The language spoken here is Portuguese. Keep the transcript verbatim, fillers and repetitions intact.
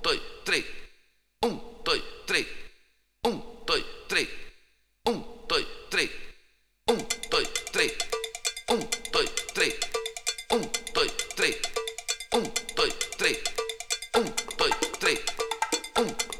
dois, três. Um, dois, três. Um, dois, três. Um, dois, três. Um, dois, três. Um, dois, três. Um, dois, três. Um, dois, três. Um, dois, três. Um,